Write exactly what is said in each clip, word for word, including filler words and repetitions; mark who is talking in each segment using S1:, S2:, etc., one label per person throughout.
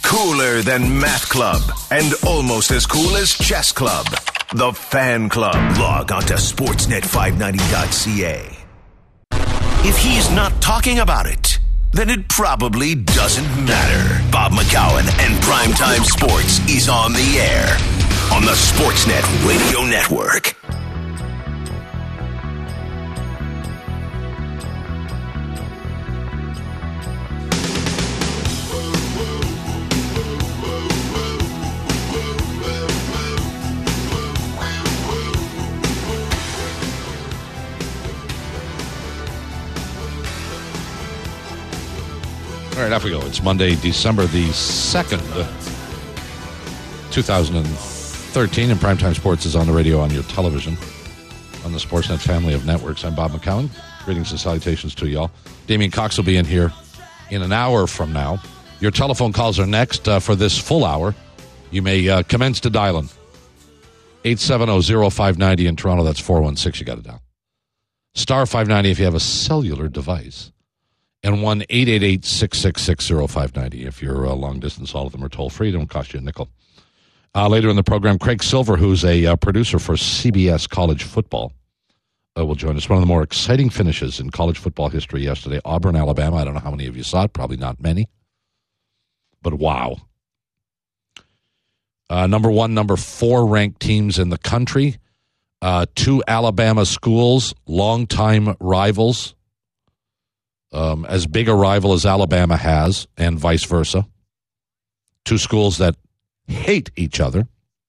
S1: Cooler than Math Club and almost as cool as Chess Club. The Fan Club. Log on to sportsnet five ninety dot c a. If he's not talking about it, then it probably doesn't matter. Bob McCowan and Primetime Sports is on the air on the Sportsnet Radio Network.
S2: All right, off we go. It's Monday, December the second, two thousand thirteen, and Primetime Sports is on the radio, on your television, on the Sportsnet family of networks. I'm Bob McCowan. Greetings and salutations to y'all. Damien Cox will be in here in an hour from now. Your telephone calls are next uh, for this full hour. You may uh, commence to dialing. eight seven zero, zero five nine zero in Toronto. That's four one six. You got it down. Star five ninety if you have a cellular device. And one eight eight eight, six six six, zero five nine zero. If you're uh, long distance, all of them are toll free. It don't cost you a nickel. Uh, later in the program, Craig Silver, who's a uh, producer for C B S College Football, uh, will join us. One of the more exciting finishes in college football history yesterday. Auburn, Alabama. I don't know how many of you saw it. Probably not many. But wow. Uh, number one, number four ranked teams in the country. Uh, two Alabama schools, longtime rivals. Um, as big a rival as Alabama has, and vice versa. Two schools that hate each other.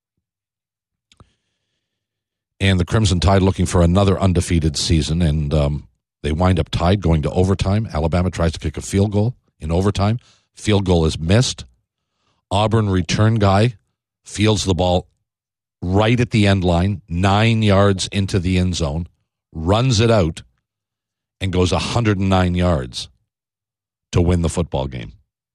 S2: And the Crimson Tide looking for another undefeated season, and um, they wind up tied going to overtime. Alabama tries to kick a field goal in overtime. Field goal is missed. Auburn return guy fields the ball right at the end line, nine yards into the end zone, runs it out, and goes one hundred nine yards to win the football game.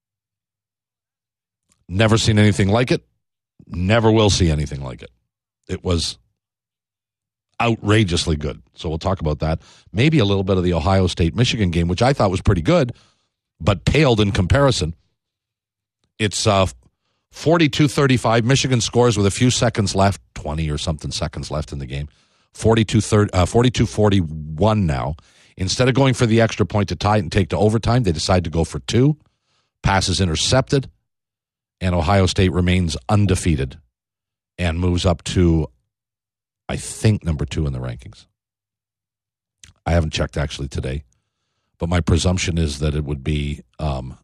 S2: Never seen anything like it. Never will see anything like it. It was outrageously good. So we'll talk about that. Maybe a little bit of the Ohio State-Michigan game, which I thought was pretty good, but paled in comparison. It's uh, forty-two thirty-five. Michigan scores with a few seconds left, twenty or something seconds left in the game. forty-two forty-one now. Instead of going for the extra point to tie it and take to overtime, they decide to go for two. Passes intercepted, and Ohio State remains undefeated and moves up to, I think, number two in the rankings. I haven't checked actually today, but my presumption is that it would be, um,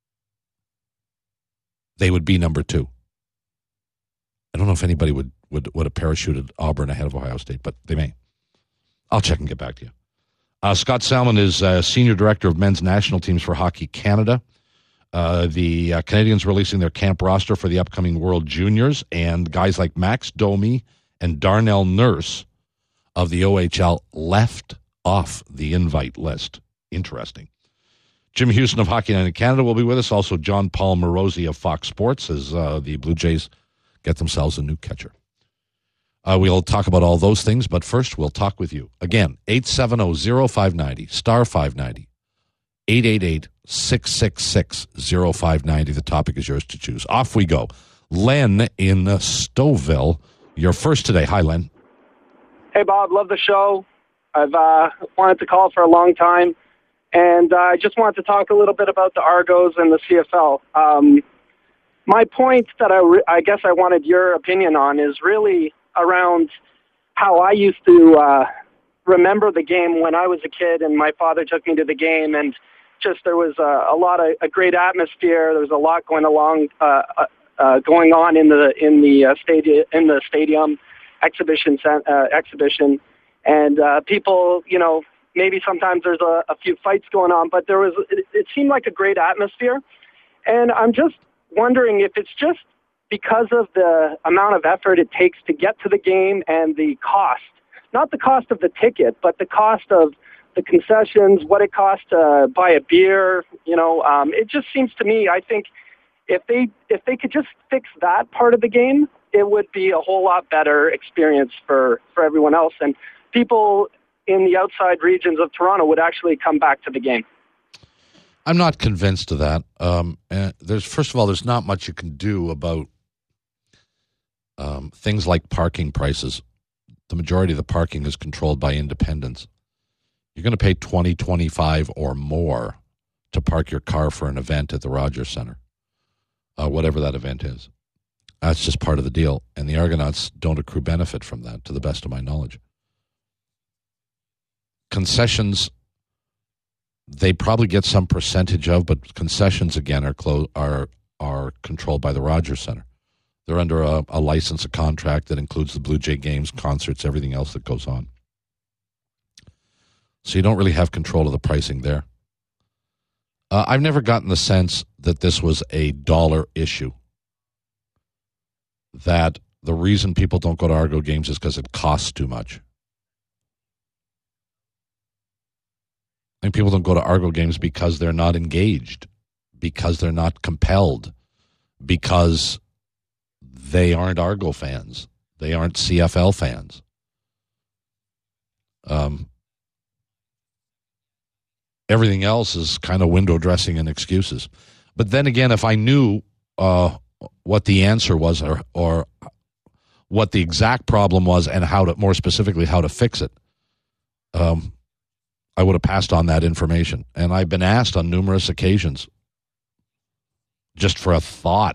S2: they would be number two. I don't know if anybody would, would, would have parachuted Auburn ahead of Ohio State, but they may. I'll check and get back to you. Uh, Scott Salmon is uh, Senior Director of Men's National Teams for Hockey Canada. Uh, the uh, Canadians releasing their camp roster for the upcoming World Juniors, and guys like Max Domi and Darnell Nurse of the O H L left off the invite list. Interesting. Jim Houston of Hockey Night in Canada will be with us. Also, John Paul Morosi of Fox Sports as uh, the Blue Jays get themselves a new catcher. Uh, we'll talk about all those things, but first we'll talk with you. Again, eight seven zero, zero five nine zero, star five ninety, eight eight eight, six six six, zero five nine zero. The topic is yours to choose. Off we go. Len in Stouffville, you're first today. Hi, Len.
S3: Hey, Bob. Love the show. I've uh, wanted to call for a long time, and uh, I just wanted to talk a little bit about the Argos and the C F L. Um, my point that I, re- I guess I wanted your opinion on is really around how I used to uh, remember the game when I was a kid and my father took me to the game, and just there was a, a lot of a great atmosphere. There was a lot going along, uh, uh, going on in the in the uh, stadium in the stadium exhibition uh, exhibition, and uh, people, you know, maybe sometimes there's a, a few fights going on, but there was it, it seemed like a great atmosphere, and I'm just wondering if it's just because of the amount of effort it takes to get to the game and the cost, not the cost of the ticket, but the cost of the concessions, what it costs to buy a beer, you know, um, it just seems to me, I think if they, if they could just fix that part of the game, it would be a whole lot better experience for, for everyone else. And people in the outside regions of Toronto would actually come back to the game.
S2: I'm not convinced of that. Um, and there's first of all, there's not much you can do about um, things like parking prices. The majority of the parking is controlled by independents. You're going to pay twenty, twenty-five or more to park your car for an event at the Rogers Center, uh, whatever that event is. That's just part of the deal. And the Argonauts don't accrue benefit from that, to the best of my knowledge. Concessions, they probably get some percentage of, but concessions, again, are clo- are are controlled by the Rogers Center. They're under a, a license, a contract that includes the Blue Jay games, concerts, everything else that goes on. So you don't really have control of the pricing there. Uh, I've never gotten the sense that this was a dollar issue, that the reason people don't go to Argo games is because it costs too much. I think people don't go to Argo games because they're not engaged, because they're not compelled, because they aren't Argo fans. They aren't C F L fans. Um, everything else is kind of window dressing and excuses. But then again, if I knew uh, what the answer was, or, or what the exact problem was, and how to, more specifically, how to fix it, um, I would have passed on that information. And I've been asked on numerous occasions, just for a thought,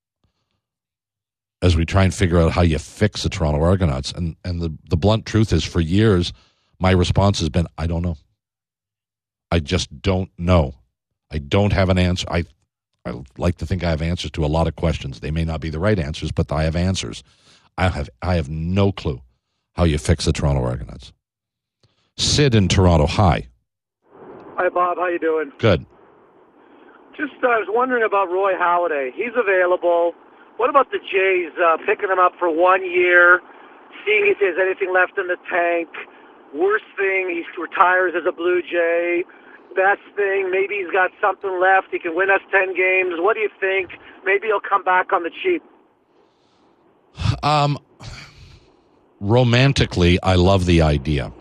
S2: as we try and figure out how you fix the Toronto Argonauts. And and the, the blunt truth is, for years, my response has been, I don't know. I just don't know. I don't have an answer. I I like to think I have answers to a lot of questions. They may not be the right answers, but I have answers. I have I have no clue how you fix the Toronto Argonauts. Sid in Toronto, hi.
S4: Hi, Bob. How you doing?
S2: Good.
S4: Just uh, I was wondering about Roy Halladay. He's available. What about the Jays uh, picking him up for one year, seeing if there's anything left in the tank? Worst thing, he retires as a Blue Jay. Best thing, maybe he's got something left. He can win us ten games. What do you think? Maybe he'll come back on the cheap.
S2: Um, romantically, I love the idea.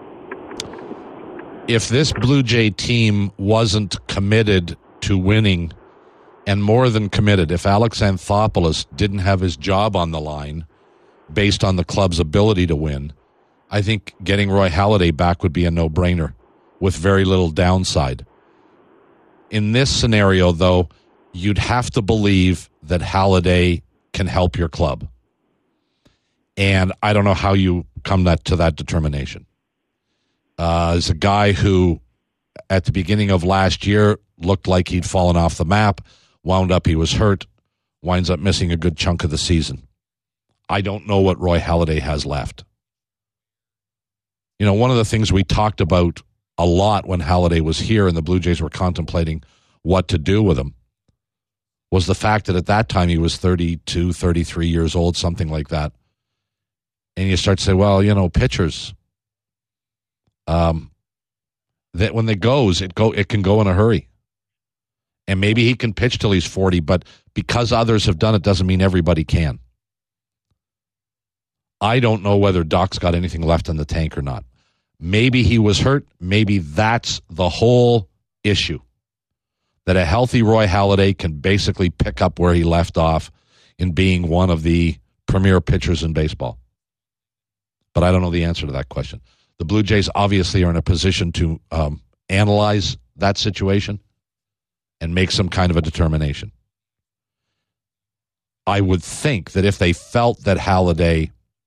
S2: If this Blue Jay team wasn't committed to winning, and more than committed, if Alex Anthopoulos didn't have his job on the line based on the club's ability to win, I think getting Roy Halladay back would be a no-brainer with very little downside. In this scenario, though, you'd have to believe that Halladay can help your club. And I don't know how you come that to that determination. Uh, as a guy who, at the beginning of last year, looked like he'd fallen off the map, wound up he was hurt, winds up missing a good chunk of the season. I don't know what Roy Halladay has left. You know, one of the things we talked about a lot when Halladay was here and the Blue Jays were contemplating what to do with him was the fact that at that time he was thirty-two, thirty-three years old, something like that. And you start to say, well, you know, pitchers, um, that when it goes, it go it can go in a hurry. And maybe he can pitch till he's forty, but because others have done it doesn't mean everybody can. I don't know whether Doc's got anything left in the tank or not. Maybe he was hurt. Maybe that's the whole issue. That a healthy Roy Halladay can basically pick up where he left off in being one of the premier pitchers in baseball. But I don't know the answer to that question. The Blue Jays obviously are in a position to um, analyze that situation and make some kind of a determination. I would think that if they felt that Halladay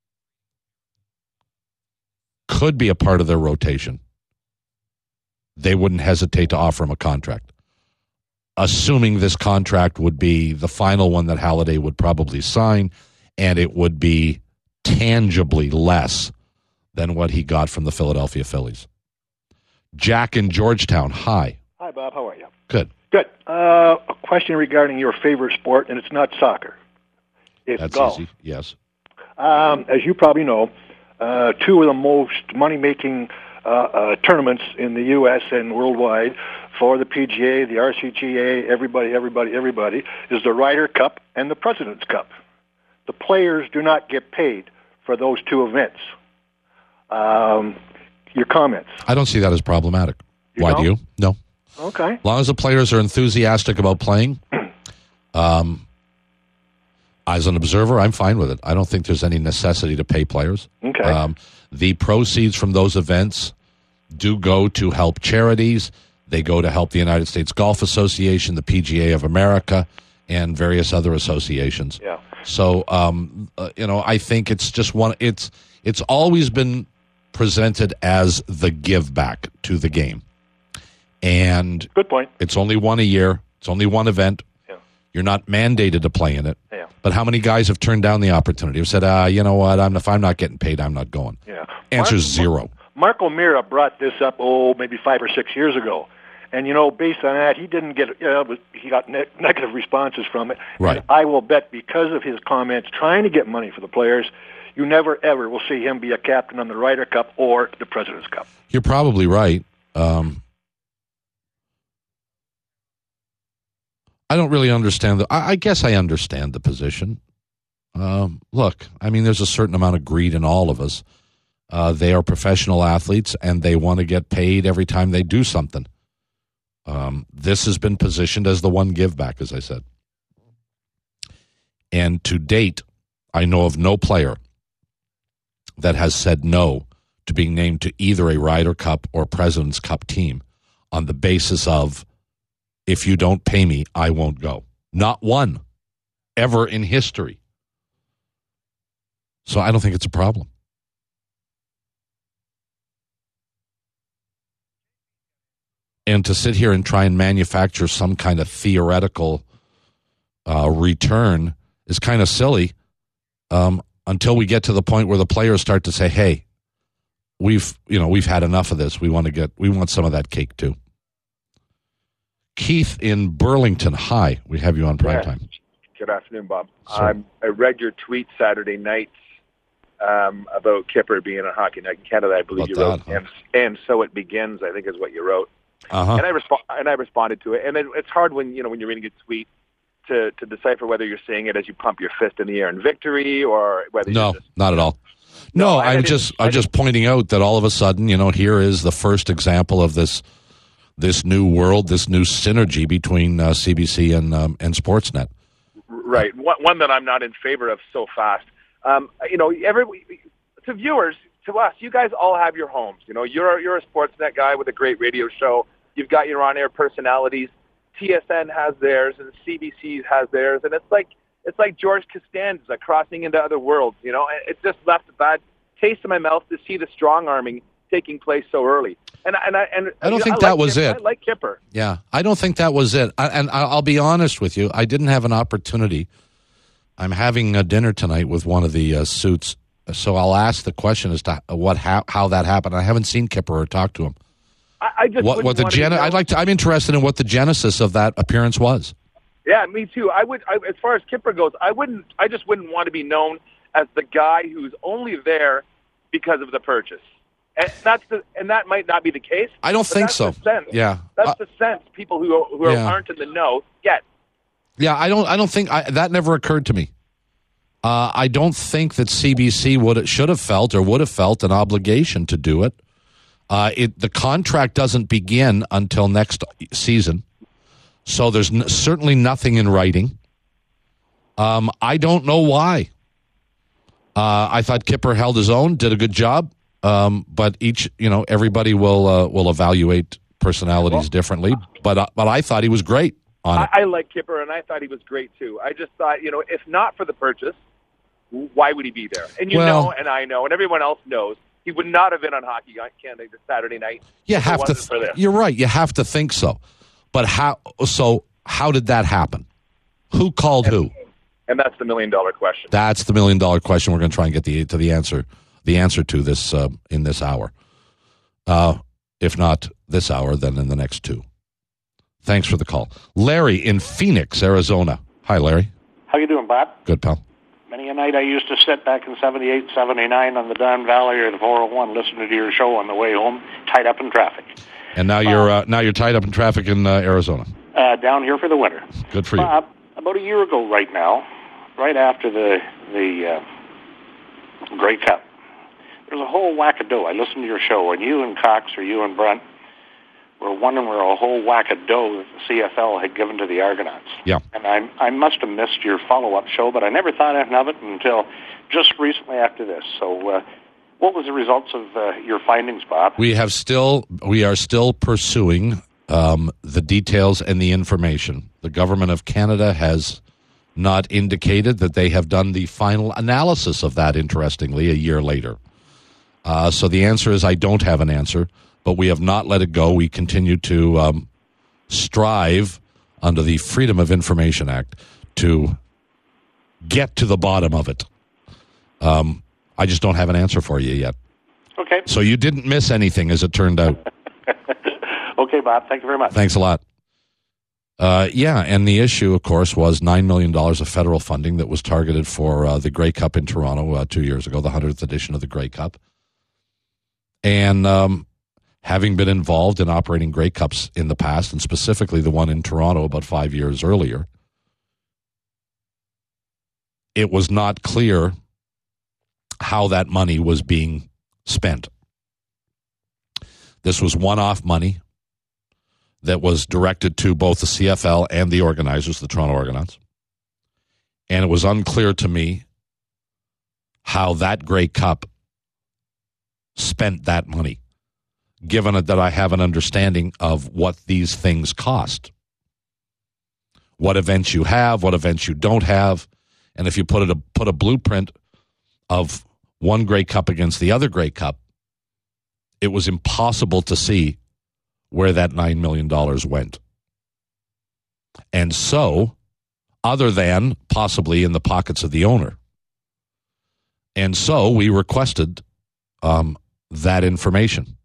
S2: could be a part of their rotation, they wouldn't hesitate to offer him a contract. Assuming this contract would be the final one that Halladay would probably sign, and it would be tangibly less than what he got from the Philadelphia Phillies. Jack in Georgetown, hi.
S5: Hi, Bob. How are you?
S2: Good.
S5: Good. Uh, a question regarding your favorite sport, and it's not soccer. It's
S2: That's
S5: golf.
S2: easy, yes.
S5: Um, as you probably know, uh, two of the most money-making uh, uh, tournaments in the U S and worldwide for the P G A, the R C G A, everybody, everybody, everybody, is the Ryder Cup and the President's Cup. The players do not get paid for those two events. Um, your comments?
S2: I don't see that as problematic.
S5: You
S2: Why
S5: don't?
S2: do you? No.
S5: Okay.
S2: As long as the players are enthusiastic about playing, um, as an observer, I'm fine with it. I don't think there's any necessity to pay players.
S5: Okay.
S2: Um, the proceeds from those events do go to help charities. They go to help the United States Golf Association, the P G A of America, and various other associations.
S5: Yeah.
S2: So, um, uh, you know, I think it's just one. It's it's always been presented as the give back to the game, and
S5: Good point.
S2: it's only one a year. It's only one event.
S5: Yeah.
S2: You're not mandated to play in it.
S5: Yeah.
S2: But how many guys have turned down the opportunity? Have said, uh, you know what? I'm if I'm not getting paid, I'm not going.
S5: Yeah.
S2: Answer
S5: Mark,
S2: zero.
S5: Mark O'Meara brought this up, oh, maybe five or six years ago. And, you know, based on that, he didn't get, uh, he got ne- negative responses from it.
S2: Right.
S5: And I will bet because of his comments trying to get money for the players, you never, ever will see him be a captain on the Ryder Cup or the President's Cup.
S2: You're probably right. Um, I don't really understand. The, I, I guess I understand the position. Um, look, I mean, there's a certain amount of greed in all of us. Uh, they are professional athletes, and they want to get paid every time they do something. Um, this has been positioned as the one give back, as I said. And to date, I know of no player that has said no to being named to either a Ryder Cup or President's Cup team on the basis of, if you don't pay me, I won't go. Not one ever in history. So I don't think it's a problem. And to sit here and try and manufacture some kind of theoretical uh, return is kind of silly um, until we get to the point where the players start to say, "Hey, we've you know we've had enough of this. We want to get we want some of that cake too." Keith in Burlington, hi. We have you on prime
S6: yes.
S2: time.
S6: Good afternoon, Bob.
S2: Sir.
S6: Um, I read your tweet Saturday night um, about Kipper being on Hockey Night in Canada. I believe
S2: About
S6: you wrote,
S2: that, huh?
S6: and and so it begins. I think is what you wrote.
S2: Uh-huh.
S6: And I respo- and I responded to it. And it, it's hard when you know when you're reading a tweet to to decipher whether you're saying it as you pump your fist in the air in victory or whether
S2: No,
S6: you're just,
S2: not at all. No,
S6: No, I
S2: I'm
S6: didn't-
S2: just
S6: I
S2: I'm just pointing out that all of a sudden, you know, here is the first example of this this new world, this new synergy between uh, C B C and um, and Sportsnet.
S6: right. One, one that I'm not in favor of so fast. Um, you know, every to viewers, to us, you guys all have your homes. You know, you're you're a Sportsnet guy with a great radio show. You've got your on-air personalities. T S N has theirs, and C B C has theirs, and it's like it's like George Costanza crossing into other worlds. You know, it just left a bad taste in my mouth to see the strong arming taking place so early. And and I and
S2: I don't
S6: you know,
S2: think
S6: I
S2: that
S6: like
S2: was
S6: Kipper.
S2: it.
S6: I like Kipper.
S2: Yeah, I don't think that was it. I, and I- I'll be honest with you, I didn't have an opportunity. I'm having a dinner tonight with one of the uh, suits, so I'll ask the question as to what how, how that happened. I haven't seen Kipper or talked to him.
S6: I, I just
S2: What,
S6: wouldn't
S2: what the
S6: want to
S2: gen-
S6: be known-
S2: I'd like to. I'm interested in what the genesis of that appearance was.
S6: Yeah, me too. I would, I, as far as Kipper goes, I wouldn't. I just wouldn't want to be known as the guy who's only there because of the purchase. And that's the, and that might not be the case.
S2: I don't
S6: but
S2: think
S6: that's
S2: so.
S6: The sense.
S2: Yeah.
S6: that's
S2: Uh,
S6: the sense people who who
S2: Yeah.
S6: aren't in the know get.
S2: Yeah, I don't. I don't think I, that never occurred to me. Uh, I don't think that C B C would should have felt or would have felt an obligation to do it. Uh, it the contract doesn't begin until next season, so there's n- certainly nothing in writing. Um, I don't know why. Uh, I thought Kipper held his own, did a good job, um, but each you know everybody will uh, will evaluate personalities
S6: Well,
S2: differently. But uh, but I thought he was great on it.
S6: I, I like Kipper, and I thought he was great too. I just thought, you know, if not for the purchase, why would he be there? And you
S2: Well-
S6: know, and I know, and everyone else knows, he would not have been on Hockey Night Canada this Saturday night.
S2: You
S6: if it
S2: have to.
S6: wasn't for this.
S2: You're right. You have to think so. But how? So how did that happen? Who called who?
S6: And that's the million dollar question.
S2: That's the million dollar question. We're going to try and get the to the answer the answer to this uh, in this hour. Uh, if not this hour, then in the next two. Thanks for the call, Larry in Phoenix, Arizona. Hi, Larry.
S7: How you doing, Bob?
S2: Good, pal.
S7: Many a night I used to sit back in seventy-eight, seventy-nine on the Don Valley or the four oh one listening to your show on the way home, tied up in traffic.
S2: And now you're uh, now you're tied up in traffic in uh, Arizona.
S7: Uh, down here for the winter.
S2: Good for you.
S7: Bob, about a year ago right now, right after the the uh, Grey Cup, there's a whole whackadoo. I listened to your show, and you and Cox or you and Brent were one and were a whole whack of dough that the C F L had given to the Argonauts.
S2: Yeah.
S7: And I I must have missed your follow-up show, but I never thought anything of it until just recently after this. So uh, what was the results of uh, your findings, Bob?
S2: We have still, we are still pursuing um, the details and the information. The government of Canada has not indicated that they have done the final analysis of that, interestingly, a year later. Uh, so the answer is I don't have an answer, but we have not let it go. We continue to um, strive under the Freedom of Information Act to get to the bottom of it. Um, I just don't have an answer for you yet.
S7: Okay.
S2: So you didn't miss anything, as it turned out.
S7: Okay, Bob. Thank you very much.
S2: Thanks a lot. Uh, yeah, and the issue, of course, was nine million dollars of federal funding that was targeted for uh, the Grey Cup in Toronto uh, two years ago, the hundredth edition of the Grey Cup. And um, having been involved in operating Grey Cups in the past, and specifically the one in Toronto about five years earlier, it was not clear how that money was being spent. This was one-off money that was directed to both the C F L and the organizers, the Toronto Argonauts. And it was unclear to me how that Grey Cup spent that money, given that I have an understanding of what these things cost. What events you have, what events you don't have, and if you put it a, put a blueprint of one Grey Cup against the other Grey Cup, it was impossible to see where that nine million dollars went. And so, other than possibly in the pockets of the owner. And so we requested um, that information.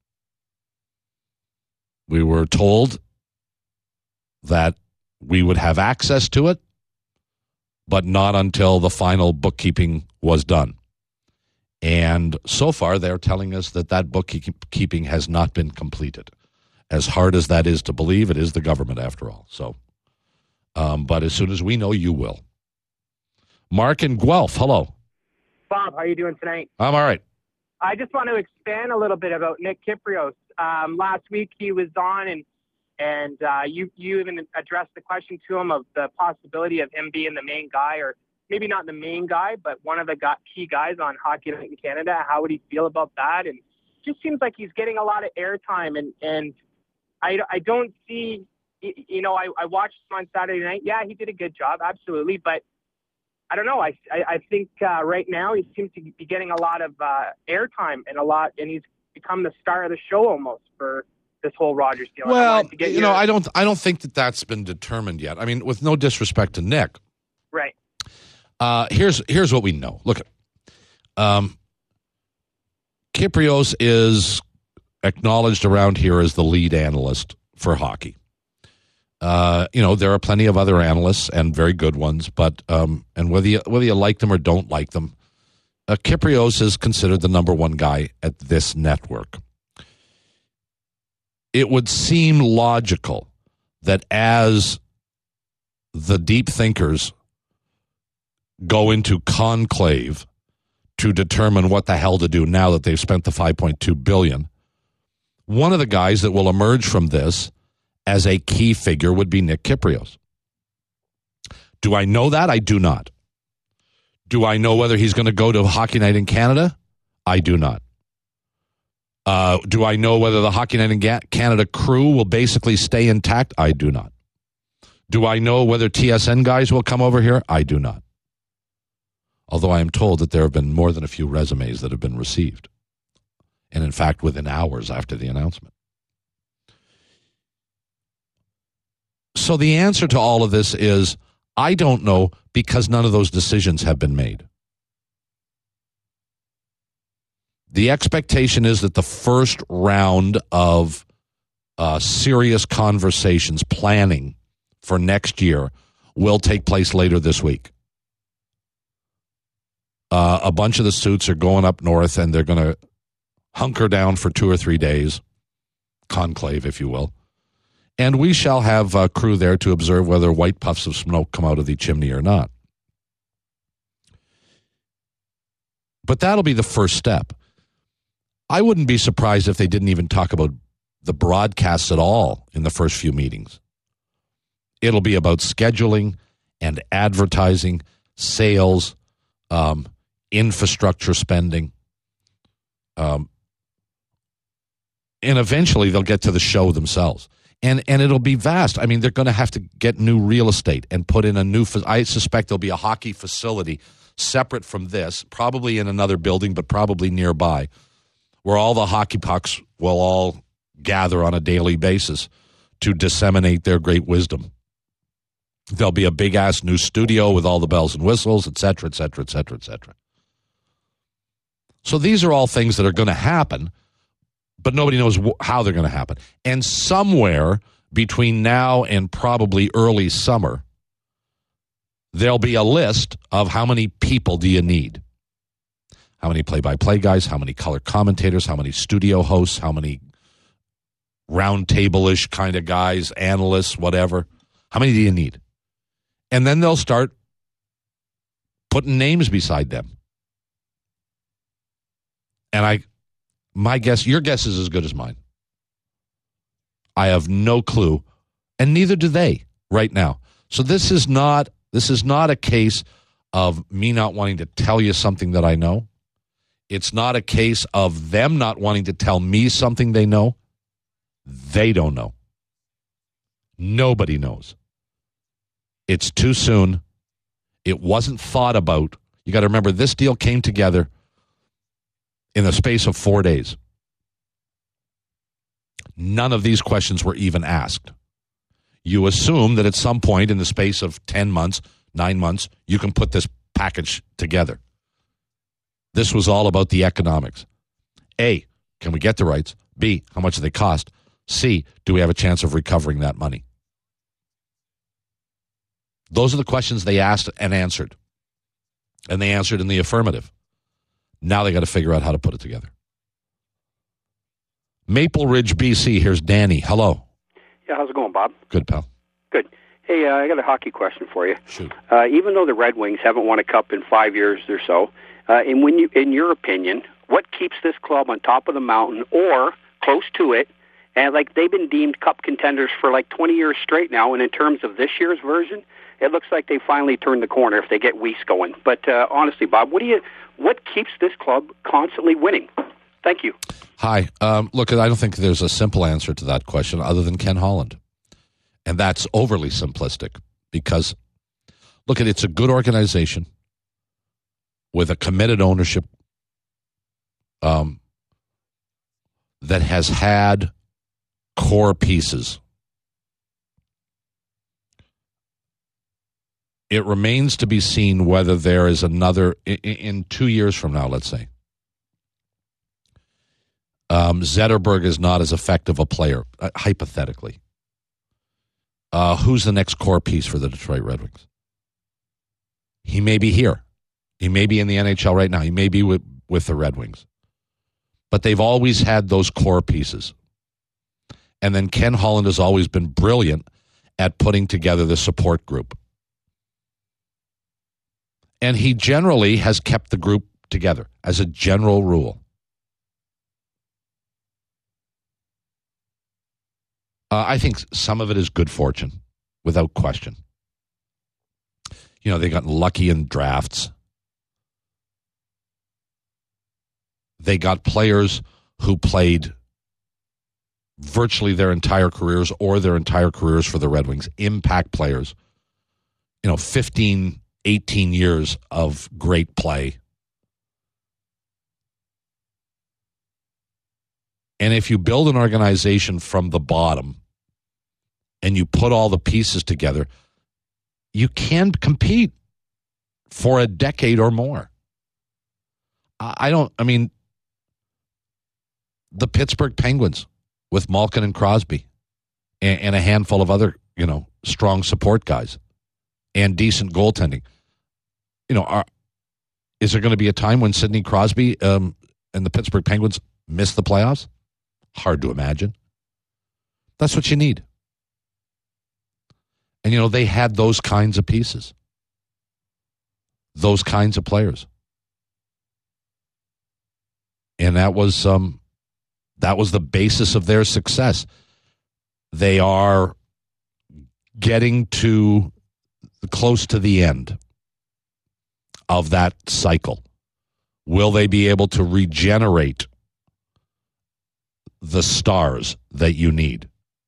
S2: We were told that we would have access to it, but not until the final bookkeeping was done. And so far, they're telling us that that bookkeeping has not been completed. As hard as that is to believe, it is the government after all. So, um, but as soon as we know, you will. Mark in Guelph, hello.
S8: Bob, how are you doing tonight?
S2: I'm all right.
S8: I just want to expand a little bit about Nick Kypreos. Um, last week he was on, and and uh, you you even addressed the question to him of the possibility of him being the main guy, or maybe not the main guy, but one of the key guys on Hockey Night in Canada. How would he feel about that? And it just seems like he's getting a lot of airtime, and and I, I don't see, you know, I, I watched him on Saturday night. Yeah, he did a good job, absolutely. But I don't know. I, I, I think uh, right now he seems to be getting a lot of uh, airtime and a lot, and he's become the star of the show almost for this whole Rogers deal.
S2: Well,
S8: you
S2: your... know, I don't, I don't think that that's been determined yet. I mean, with no disrespect to Nick.
S8: Right.
S2: Uh, here's, here's what we know. Look, um, Kypreos is acknowledged around here as the lead analyst for hockey. Uh, you know, there are plenty of other analysts and very good ones, but um, and whether you whether you like them or don't like them, uh, Kypreos is considered the number one guy at this network. It would seem logical that as the deep thinkers go into conclave to determine what the hell to do now that they've spent the five point two billion dollars, one of the guys that will emerge from this as a key figure would be Nick Kypreos. Do I know that? I do not. Do I know whether he's going to go to Hockey Night in Canada? I do not. Uh, do I know whether the Hockey Night in Canada crew will basically stay intact? I do not. Do I know whether T S N guys will come over here? I do not. Although I am told that there have been more than a few resumes that have been received. And in fact, within hours after the announcement. So the answer to all of this is, I don't know, because none of those decisions have been made. The expectation is that the first round of uh, serious conversations, planning for next year, will take place later this week. Uh, a bunch of the suits are going up north, and they're going to hunker down for two or three days, conclave, if you will. And we shall have a crew there to observe whether white puffs of smoke come out of the chimney or not. But that'll be the first step. I wouldn't be surprised if they didn't even talk about the broadcasts at all in the first few meetings. It'll be about scheduling and advertising, sales, um, infrastructure spending. Um, and eventually they'll get to the show themselves. And and it'll be vast. I mean, they're going to have to get new real estate and put in a new – I suspect there'll be a hockey facility separate from this, probably in another building, but probably nearby, where all the hockey pucks will all gather on a daily basis to disseminate their great wisdom. There'll be a big-ass new studio with all the bells and whistles, et cetera, et cetera, et cetera, et cetera. So these are all things that are going to happen, but nobody knows wh- how they're going to happen. And somewhere between now and probably early summer, there'll be a list of how many people do you need. How many play-by-play guys, how many color commentators, how many studio hosts, how many round-table-ish kind of guys, analysts, whatever. How many do you need? And then they'll start putting names beside them. And I, my guess, your guess is as good as mine. I have no clue, and neither do they right now. So this is not this is not a case of me not wanting to tell you something that I know. It's not a case of them not wanting to tell me something they know. They don't know. Nobody knows. It's too soon. It wasn't thought about. You got to remember, this deal came together in the space of four days. None of these questions were even asked. You assume that at some point in the space of ten months, nine months, you can put this package together. This was all about the economics. A, can we get the rights? B, how much do they cost? C, do we have a chance of recovering that money? Those are the questions they asked and answered. And they answered in the affirmative. Now they got to figure out how to put it together. Maple Ridge, B C, here's Danny. Hello.
S9: Yeah, how's it going, Bob?
S2: Good, pal.
S9: Good. Hey, uh, I got a hockey question for you.
S2: Shoot.
S9: Uh, even though the Red Wings haven't won a cup in five years or so, uh, and when you, in your opinion, what keeps this club on top of the mountain or close to it? And like they've been deemed cup contenders for like twenty years straight now, and in terms of this year's version, it looks like they finally turned the corner if they get Weiss going. But uh, honestly, Bob, what do you? What keeps this club constantly winning? Thank you.
S2: Hi. Um, look, I don't think there's a simple answer to that question other than Ken Holland. And that's overly simplistic because, look, it's a good organization with a committed ownership um, that has had core pieces. It remains to be seen whether there is another, in, in two years from now, let's say, um, Zetterberg is not as effective a player, uh, hypothetically. Uh, who's the next core piece for the Detroit Red Wings? He may be here. He may be in the N H L right now. He may be with, with the Red Wings. But they've always had those core pieces. And then Ken Holland has always been brilliant at putting together the support group. And he generally has kept the group together as a general rule. Uh, I think some of it is good fortune, without question. You know, they got lucky in drafts. They got players who played virtually their entire careers or their entire careers for the Red Wings, impact players. You know, fifteen, eighteen years of great play. And if you build an organization from the bottom and you put all the pieces together, you can compete for a decade or more. I don't, I mean, the Pittsburgh Penguins with Malkin and Crosby and, and a handful of other, you know, strong support guys and decent goaltending. You know, are, is there going to be a time when Sidney Crosby um, and the Pittsburgh Penguins miss the playoffs? Hard to imagine. That's what you need. And, you know, they had those kinds of pieces, those kinds of players. And that was um, That was the basis of their success. They are getting to close to the end of that cycle. Will they be able to regenerate the stars that you need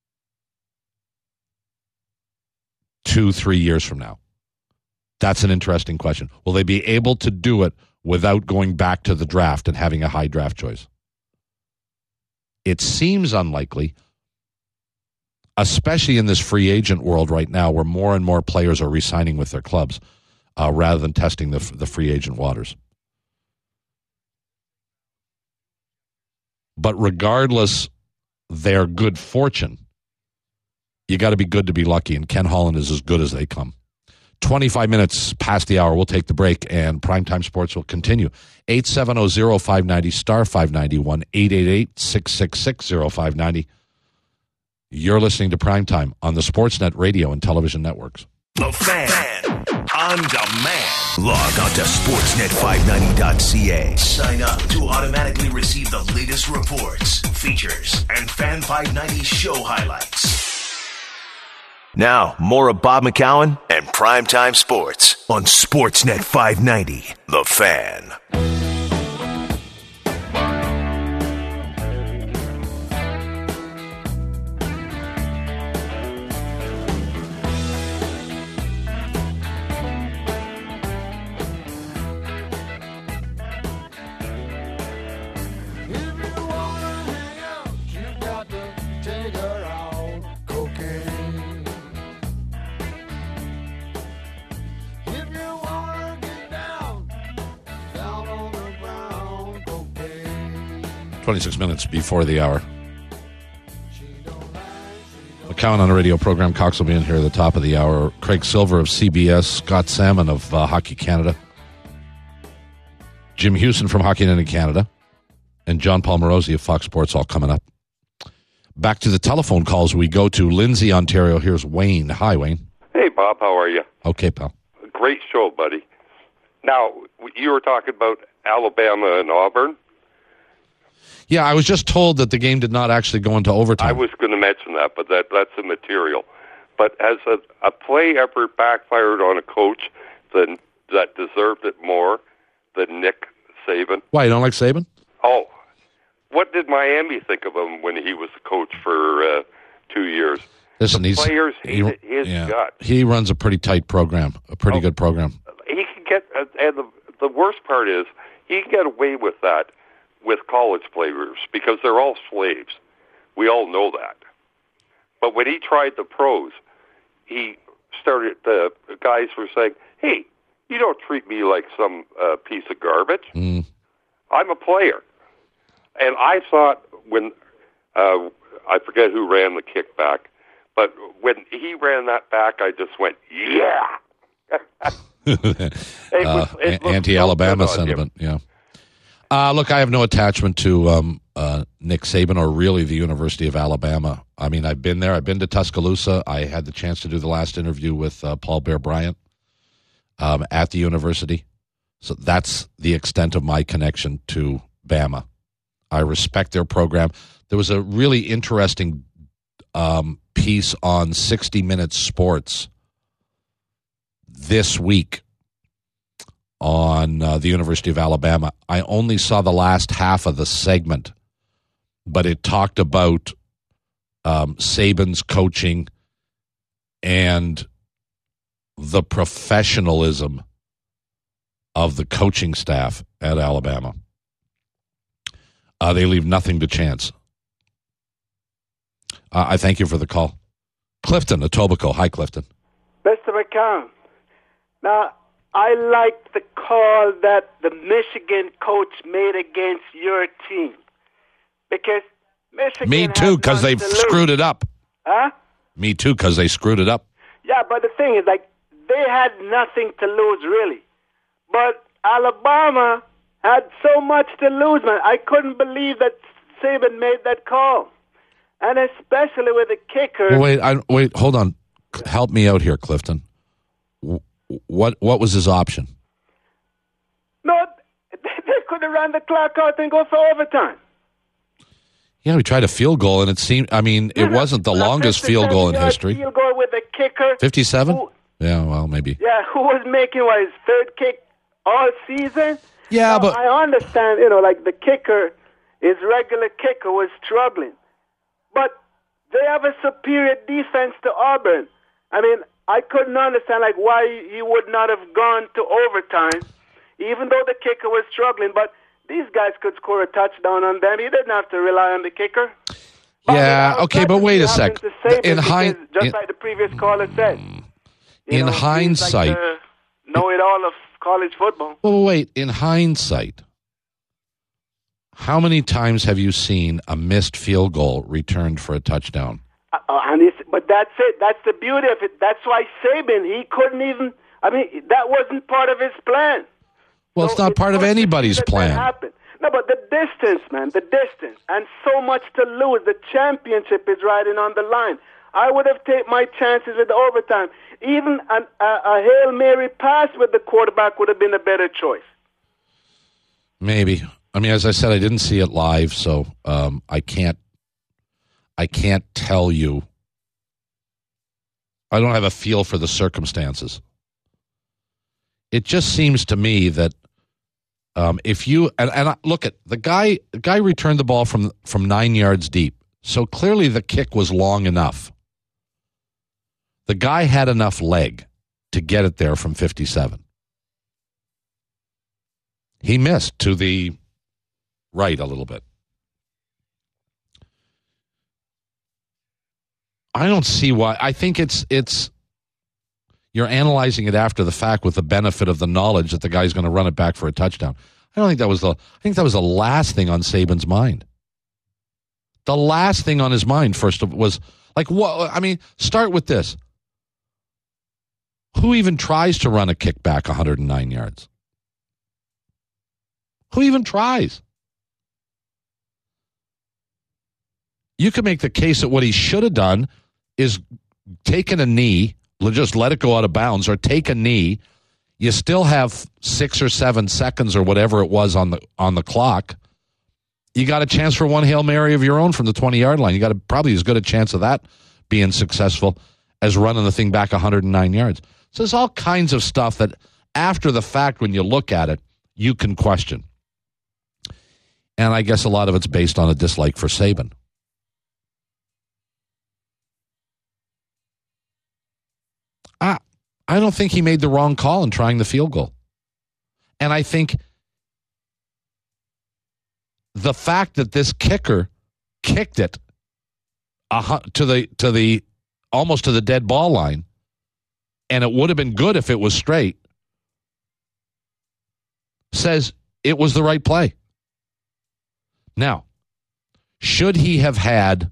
S2: two, three years from now? That's an interesting question. Will they be able to do it without going back to the draft and having a high draft choice? It seems unlikely, especially in this free agent world right now where more and more players are re-signing with their clubs uh, rather than testing the, the free agent waters. But regardless their good fortune, you got to be good to be lucky, and Ken Holland is as good as they come. twenty-five minutes past the hour. We'll take the break, and Primetime Sports will continue. eight seven zero, zero five nine zero, star five ninety-one, eight eight eight, six six six, zero five nine zero. You're listening to Primetime on the Sportsnet radio and television networks.
S1: The Fan on demand. Log on to sportsnet five ninety dot c a. Sign up to automatically receive the latest reports, features, and Fan five ninety show highlights. Now, more of Bob McCowan and Primetime Sports on Sportsnet five ninety, The Fan.
S2: twenty-six minutes before the hour. McCowan on a radio program. Cox will be in here at the top of the hour. Craig Silver of C B S. Scott Salmon of uh, Hockey Canada. Jim Houston from Hockey Night in Canada. And John Paul Morosi of Fox Sports all coming up. Back to the telephone calls we go to Lindsay, Ontario. Here's Wayne. Hi, Wayne.
S10: Hey, Bob. How are you?
S2: Okay, pal.
S10: Great show, buddy. Now, you were talking about Alabama and Auburn.
S2: Yeah, I was just told that the game did not actually go into overtime.
S10: I was going to mention that, but that that's immaterial. But has a, a play ever backfired on a coach that, that deserved it more than Nick Saban?
S2: Why, you don't like Saban?
S10: Oh, what did Miami think of him when he was the coach for uh, two years?
S2: Listen,
S10: the
S2: he's,
S10: players
S2: he,
S10: hated his
S2: yeah,
S10: gut.
S2: He runs a pretty tight program, a pretty oh, good program.
S10: He can get, and the, the worst part is, he can get away with that with college players because they're all slaves. We all know that. But when he tried the pros, he started, the guys were saying, hey, you don't treat me like some uh, piece of garbage.
S2: Mm.
S10: I'm a player. And I thought when, uh, I forget who ran the kickback, but when he ran that back, I just went, yeah.
S2: it was, uh, it anti-Alabama so sentiment, yeah. Uh, look, I have no attachment to um, uh, Nick Saban or really the University of Alabama. I mean, I've been there. I've been to Tuscaloosa. I had the chance to do the last interview with uh, Paul Bear Bryant um, at the university. So that's the extent of my connection to Bama. I respect their program. There was a really interesting um, piece on sixty minutes Sports this week on uh, the University of Alabama. I only saw the last half of the segment, but it talked about um, Saban's coaching and the professionalism of the coaching staff at Alabama. Uh, they leave nothing to chance. Uh, I thank you for the call. Clifton, Etobicoke. Hi, Clifton.
S11: Mister McCown, now, I like the call that the Michigan coach made against your team. Because Michigan
S2: Me too, because they've screwed it up.
S11: Huh?
S2: Me too, because they screwed it up.
S11: Yeah, but the thing is, like, they had nothing to lose, really. But Alabama had so much to lose, man. I couldn't believe that Saban made that call. And especially with the kicker.
S2: Well, wait, I, wait, hold on. Help me out here, Clifton. What what was his option?
S11: No, they could have run the clock out and go for overtime.
S2: Yeah, we tried a field goal, and it seemed, I mean, it wasn't the longest field goal in history.
S11: Field goal with a kicker.
S2: fifty-seven?
S11: Who,
S2: yeah, well, maybe.
S11: Yeah, who was making what, his third kick all season?
S2: Yeah,
S11: now,
S2: but
S11: I understand, you know, like the kicker, his regular kicker was struggling. But they have a superior defense to Auburn. I mean, I couldn't understand, like, why he would not have gone to overtime, even though the kicker was struggling. But these guys could score a touchdown on them. He didn't have to rely on the kicker. But
S2: yeah, okay, but wait a sec. In hind,
S11: just
S2: in,
S11: like the previous caller said,
S2: in
S11: know,
S2: hindsight,
S11: like the know-it-all of college football.
S2: Well, wait. In hindsight, how many times have you seen a missed field goal returned for a touchdown?
S11: Uh, and it's, but that's it. That's the beauty of it. That's why Saban, he couldn't even. I mean, that wasn't part of his plan.
S2: Well, so it's not
S11: it's
S2: part of anybody's plan.
S11: No, but the distance, man, the distance, and so much to lose. The championship is riding on the line. I would have taken my chances with the overtime. Even an, a, a Hail Mary pass with the quarterback would have been a better choice.
S2: Maybe. I mean, as I said, I didn't see it live, so um, I can't. I can't tell you. I don't have a feel for the circumstances. It just seems to me that um, if you and, and I, look at the guy, the guy returned the ball from from nine yards deep, so clearly the kick was long enough. The guy had enough leg to get it there from fifty-seven. He missed to the right a little bit. I don't see why. I think it's it's you're analyzing it after the fact with the benefit of the knowledge that the guy's going to run it back for a touchdown. I don't think that was the I think that was the last thing on Saban's mind. The last thing on his mind first of was like what I mean, start with this. Who even tries to run a kick back one hundred nine yards? Who even tries? You could make the case that what he should have done is taken a knee, just let it go out of bounds, or take a knee. You still have six or seven seconds or whatever it was on the on the clock. You got a chance for one Hail Mary of your own from the twenty-yard line. You got a, probably as good a chance of that being successful as running the thing back one hundred nine yards. So there's all kinds of stuff that after the fact, when you look at it, you can question. And I guess a lot of it's based on a dislike for Saban. I, I don't think he made the wrong call in trying the field goal. And I think the fact that this kicker kicked it uh, to the to the almost to the dead ball line, and it would have been good if it was straight, says it was the right play. Now, should he have had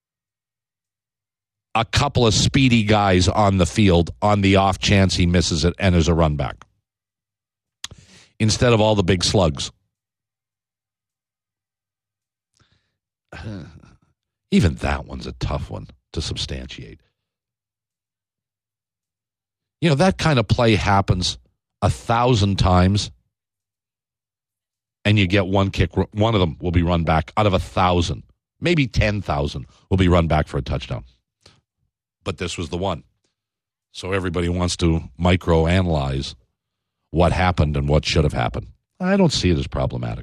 S2: a couple of speedy guys on the field on the off chance he misses it and there's a run back instead of all the big slugs? Even that one's a tough one to substantiate. You know, that kind of play happens a thousand times and you get one kick. One of them will be run back out of a thousand. Maybe ten thousand will be run back for a touchdown. But this was the one. So everybody wants to microanalyze what happened and what should have happened. I don't see it as problematic.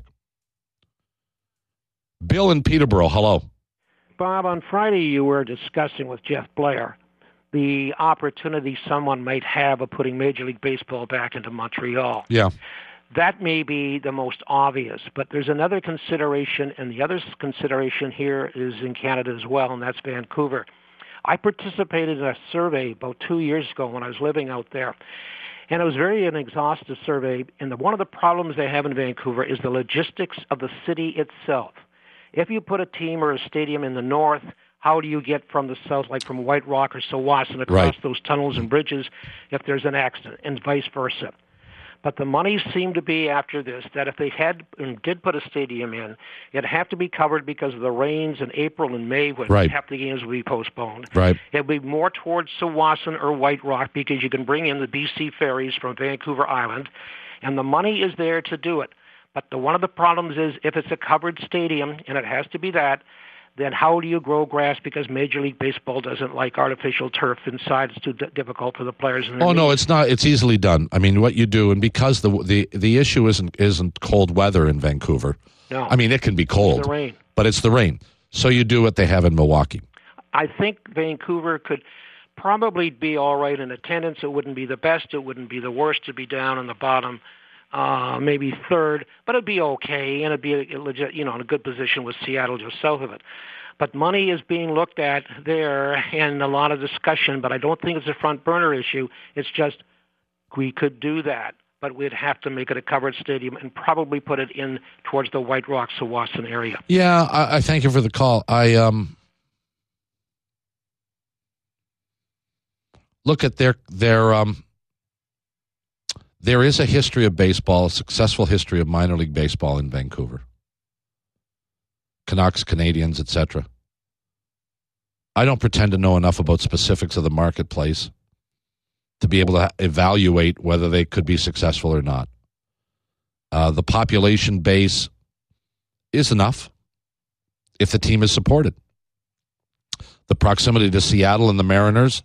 S2: Bill in Peterborough, hello.
S12: Bob, on Friday you were discussing with Jeff Blair the opportunity someone might have of putting Major League Baseball back into Montreal.
S2: Yeah.
S12: That may be the most obvious, but there's another consideration, and the other consideration here is in Canada as well, and that's Vancouver. I participated in a survey about two years ago when I was living out there, and it was very an exhaustive survey, and the, one of the problems they have in Vancouver is the logistics of the city itself. If you put a team or a stadium in the north, how do you get from the south, like from White Rock or Tsawwassen, across
S2: right.
S12: those tunnels and bridges if there's an accident, and vice versa? But the money seemed to be after this that if they had and did put a stadium in, it'd have to be covered because of the rains in April and May when
S2: right.
S12: half the games would be postponed.
S2: Right.
S12: It'd be more towards Tsawwassen or White Rock because you can bring in the B C ferries from Vancouver Island, and the money is there to do it. But the, one of the problems is if it's a covered stadium, and it has to be that, then how do you grow grass? Because Major League Baseball doesn't like artificial turf inside. It's too d- difficult for the players. In
S2: oh, no,
S12: league.
S2: it's not. It's easily done. I mean, what you do, and because the the, the issue isn't isn't cold weather in Vancouver.
S12: No.
S2: I mean, it can be cold.
S12: It's the rain.
S2: But it's the rain. So you do what they have in Milwaukee.
S12: I think Vancouver could probably be all right in attendance. It wouldn't be the best. It wouldn't be the worst to be down in the bottom. Uh, maybe third, but it'd be okay, and it'd be a, a legit, you know, in a good position with Seattle just south of it. But money is being looked at there, and a lot of discussion. But I don't think it's a front burner issue. It's just we could do that, but we'd have to make it a covered stadium and probably put it in towards the White Rock, Tsawwassen area.
S2: Yeah, I, I thank you for the call. I um look at their their um. There is a history of baseball, a successful history of minor league baseball in Vancouver. Canucks, Canadians, et cetera. I don't pretend to know enough about specifics of the marketplace to be able to evaluate whether they could be successful or not. Uh, the population base is enough if the team is supported. The proximity to Seattle and the Mariners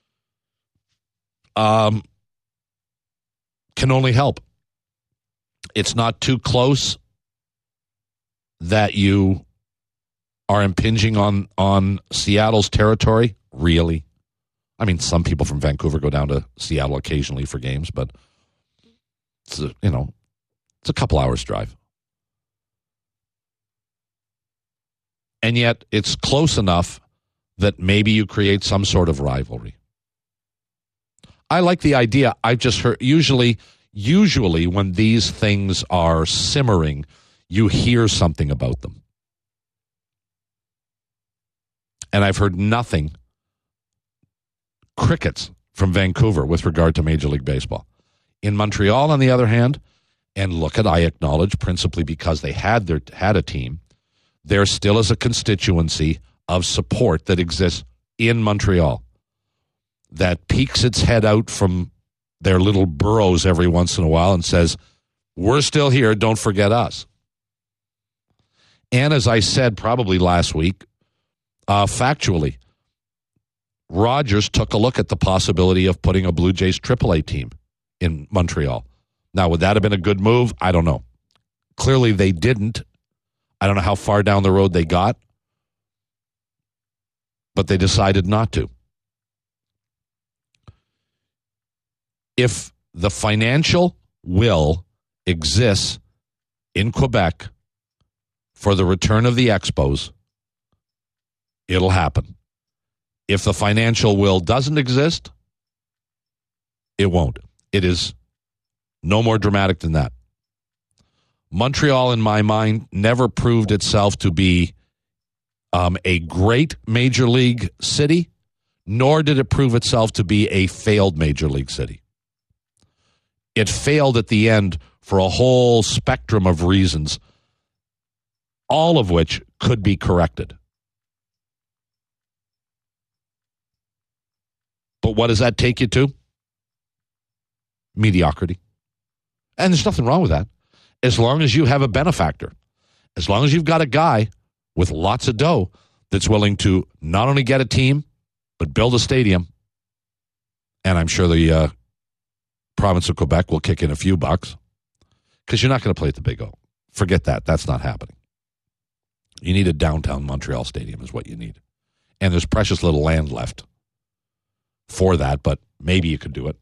S2: um, can only help. It's not too close that you are impinging on, on Seattle's territory, really. I mean, some people from Vancouver go down to Seattle occasionally for games, but it's a, you know, it's a couple hours drive. And yet it's close enough that maybe you create some sort of rivalry. I like the idea. I've just heard, usually, usually when these things are simmering, you hear something about them. And I've heard nothing, crickets from Vancouver with regard to Major League Baseball. In Montreal, on the other hand, and look at, I acknowledge, principally because they had their had a team, there still is a constituency of support that exists in Montreal that peeks its head out from their little burrows every once in a while and says, we're still here, don't forget us. And as I said probably last week, uh, factually, Rogers took a look at the possibility of putting a Blue Jays triple A team in Montreal. Now, would that have been a good move? I don't know. Clearly, they didn't. I don't know how far down the road they got, but they decided not to. If the financial will exists in Quebec for the return of the Expos, it'll happen. If the financial will doesn't exist, it won't. It is no more dramatic than that. Montreal, in my mind, never proved itself to be um, a great major league city, nor did it prove itself to be a failed major league city. It failed at the end for a whole spectrum of reasons, all of which could be corrected. But what does that take you to? Mediocrity. And there's nothing wrong with that. As long as you have a benefactor, as long as you've got a guy with lots of dough that's willing to not only get a team, but build a stadium, and I'm sure the uh, province of Quebec will kick in a few bucks, because you're not going to play at the Big O. Forget that. That's not happening. You need a downtown Montreal stadium is what you need. And there's precious little land left for that, but maybe you could do it.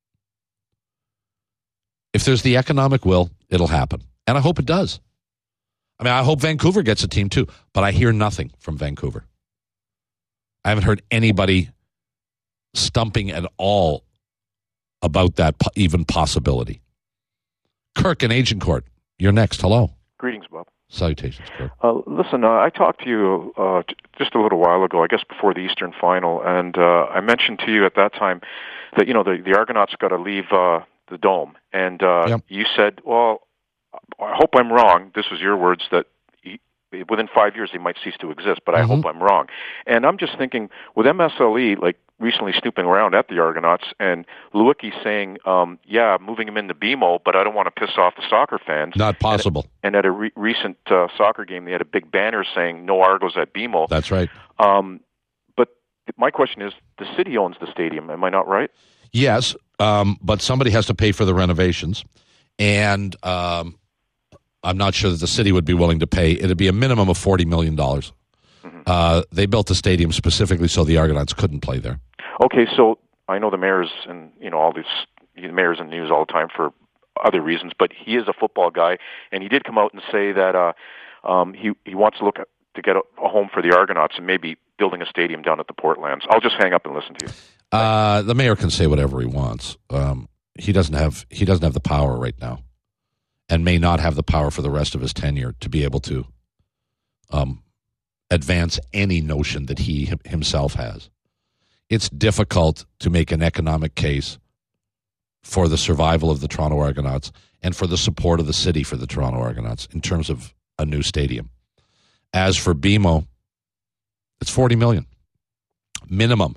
S2: If there's the economic will, it'll happen. And I hope it does. I mean, I hope Vancouver gets a team too, but I hear nothing from Vancouver. I haven't heard anybody stumping at all about that even possibility. Kirk in Agincourt, you're next. Hello.
S13: Greetings, Bob.
S2: Salutations, Kirk.
S13: Uh, listen, uh, I talked to you uh, t- just a little while ago, I guess before the Eastern Final, and uh, I mentioned to you at that time that, you know, the, the Argonauts got to leave uh, the Dome. And uh, yep. You said, well, I hope I'm wrong. This was your words, that within five years they might cease to exist, but I mm-hmm. hope I'm wrong. And I'm just thinking, with M S L E, like, recently snooping around at the Argonauts, and Lewicki saying, um, yeah, moving him into B M O, but I don't want to piss off the soccer fans.
S2: Not possible.
S13: And at, and at a re- recent uh, soccer game, they had a big banner saying, no Argos at B M O.
S2: That's right.
S13: Um, but my question is, the city owns the stadium, am I not right?
S2: Yes, um, but somebody has to pay for the renovations, and um, I'm not sure that the city would be willing to pay. It would be a minimum of forty million dollars. Mm-hmm. Uh, they built the stadium specifically so the Argonauts couldn't play there.
S13: Okay, so I know the mayor's and you know all these the mayor's in the news all the time for other reasons, but he is a football guy, and he did come out and say that uh, um, he he wants to look at, to get a, a home for the Argonauts and maybe building a stadium down at the Portlands. I'll just hang up and listen to you.
S2: Uh, the mayor can say whatever he wants. Um, he doesn't have he doesn't have the power right now, and may not have the power for the rest of his tenure to be able to um, advance any notion that he himself has. It's difficult to make an economic case for the survival of the Toronto Argonauts and for the support of the city for the Toronto Argonauts in terms of a new stadium. As for B M O, it's forty million dollars minimum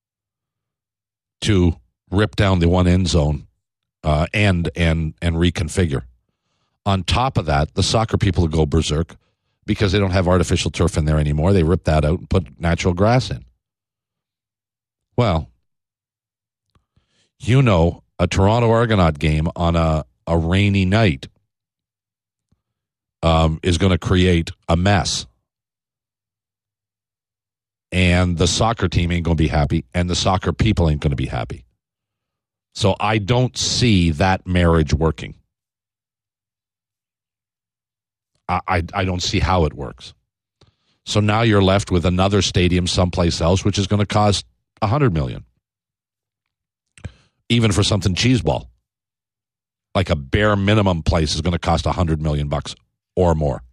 S2: to rip down the one end zone uh, and and and reconfigure. On top of that, the soccer people go berserk because they don't have artificial turf in there anymore. They rip that out and put natural grass in. Well, you know, a Toronto Argonaut game on a, a rainy night um, is going to create a mess. And the soccer team ain't going to be happy, and the soccer people ain't going to be happy. So I don't see that marriage working. I, I, I don't see how it works. So now you're left with another stadium someplace else, which is going to cost one hundred million dollars. Even for something cheeseball. Like a bare minimum place is going to cost one hundred million bucks or more.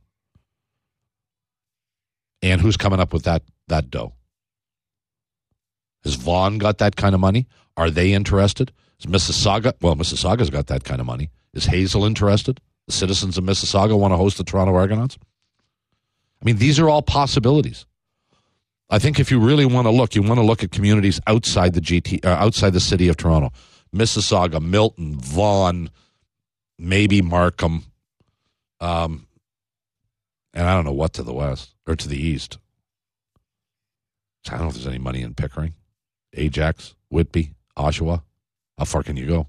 S2: And who's coming up with that that dough? Has Vaughan got that kind of money? Are they interested? Is Mississauga? Well, Mississauga's got that kind of money. Is Hazel interested? The citizens of Mississauga want to host the Toronto Argonauts? I mean, these are all possibilities. I think if you really want to look, you want to look at communities outside the G T, uh, outside the city of Toronto. Mississauga, Milton, Vaughan, maybe Markham, um, and I don't know what to the west or to the east. I don't know if there's any money in Pickering, Ajax, Whitby, Oshawa. How far can you go?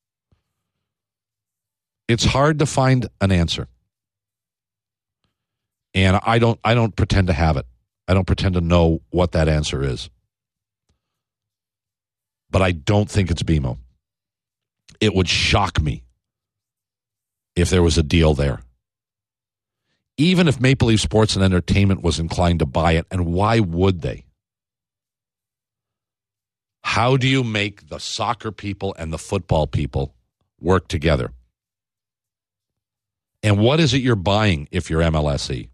S2: It's hard to find an answer. And I don't I don't pretend to have it. I don't pretend to know what that answer is. But I don't think it's B M O. It would shock me if there was a deal there. Even if Maple Leaf Sports and Entertainment was inclined to buy it, and why would they? How do you make the soccer people and the football people work together? And what is it you're buying if you're M L S E?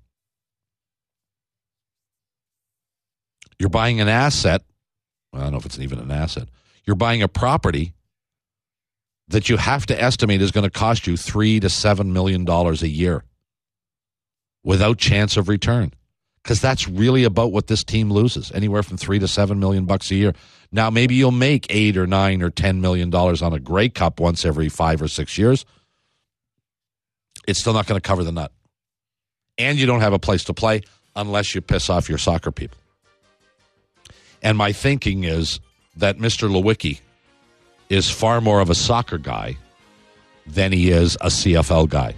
S2: You're buying an asset. Well, I don't know if it's even an asset. You're buying a property that you have to estimate is going to cost you three to seven million dollars a year without chance of return. Because that's really about what this team loses, anywhere from three to seven million bucks a year. Now, maybe you'll make eight or nine or ten million dollars on a Grey Cup once every five or six years. It's still not going to cover the nut. And you don't have a place to play unless you piss off your soccer people. And my thinking is that Mister Lewicki is far more of a soccer guy than he is a C F L guy.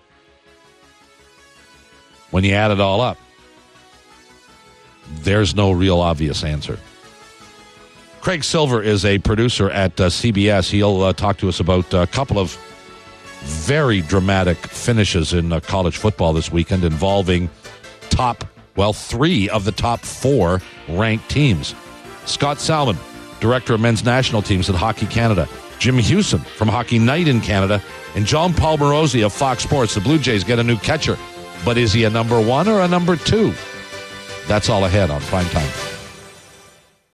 S2: When you add it all up, there's no real obvious answer. Craig Silver is a producer at uh, C B S. He'll uh, talk to us about a couple of very dramatic finishes in uh, college football this weekend involving top, well, three of the top four ranked teams. Scott Salmon, director of men's national teams at Hockey Canada. Jim Hewson from Hockey Night in Canada. And John Paul Morosi of Fox Sports. The Blue Jays get a new catcher. But is he a number one or a number two? That's all ahead on Primetime.